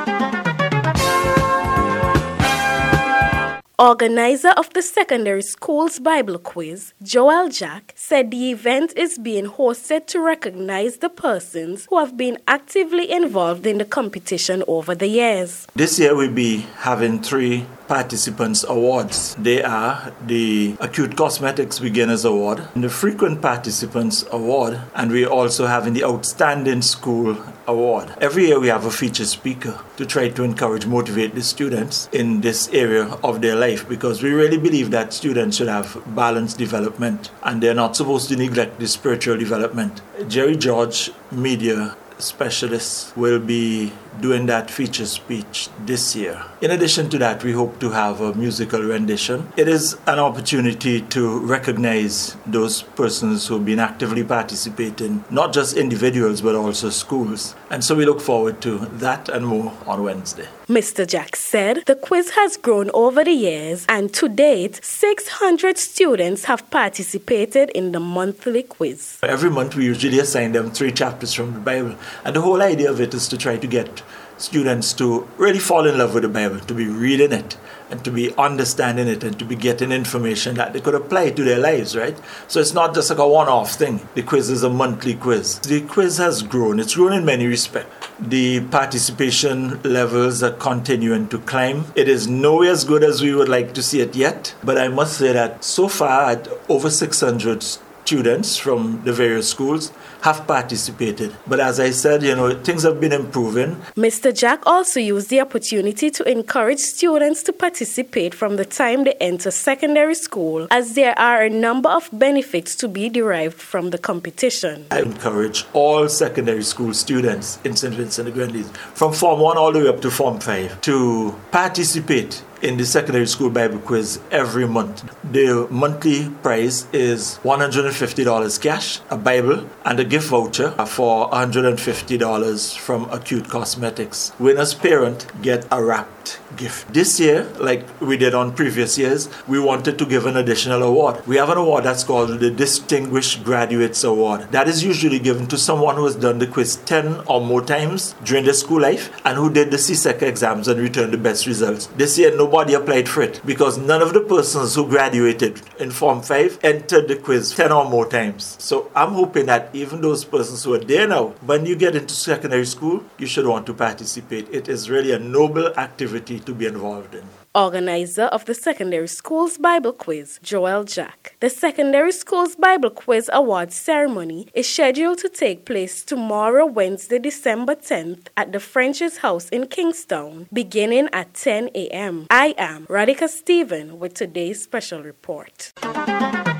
Organizer of the secondary school's Bible quiz, Joel Jack, said the event is being hosted to recognize the persons who have been actively involved in the competition over the years. This year we'll be having 3 participants awards. They are the Acute Cosmetics Beginners Award, the Frequent Participants Award, and we're also having the Outstanding School Award. Every year we have a featured speaker to try to encourage, motivate the students in this area of their life, because we really believe that students should have balanced development and they're not supposed to neglect the spiritual development. Jerry George, media specialist, will be doing that feature speech this year. In addition to that, we hope to have a musical rendition. It is an opportunity to recognize those persons who have been actively participating, not just individuals but also schools. And so we look forward to that and more on Wednesday. Mr. Jack said the quiz has grown over the years, and to date, 600 students have participated in the monthly quiz. Every month we usually assign them 3 chapters from the Bible, and the whole idea of it is to try to get students to really fall in love with the Bible, to be reading it and to be understanding it and to be getting information that they could apply to their lives, right? So it's not just like a one-off thing. The quiz is a monthly quiz. The quiz has grown. It's grown in many respects. The participation levels are continuing to climb. It is nowhere as good as we would like to see it yet, but I must say that so far, over 600 students from the various schools have participated. But as I said, things have been improving. Mr. Jack also used the opportunity to encourage students to participate from the time they enter secondary school, as there are a number of benefits to be derived from the competition. I encourage all secondary school students in St. Vincent and the Grenadines, from Form 1 all the way up to Form 5, to participate in the secondary school Bible quiz every month. The monthly prize is $150 cash, a Bible, and a gift voucher for $150 from Acute Cosmetics. Winner's parent get a wrapped gift. This year, like we did on previous years, we wanted to give an additional award. We have an award that's called the Distinguished Graduates Award. That is usually given to someone who has done the quiz 10 or more times during their school life and who did the CSEC exams and returned the best results. This year, nobody applied for it because none of the persons who graduated in Form 5 entered the quiz 10 or more times. So I'm hoping that even those persons who are there now, when you get into secondary school, you should want to participate. It is really a noble activity to be involved in. Organizer of the Secondary Schools Bible Quiz, Joel Jack. The Secondary Schools Bible Quiz Awards ceremony is scheduled to take place tomorrow, Wednesday, December 10th, at the French's House in Kingstown, beginning at 10 a.m. I am Radhika Stephen with today's special report.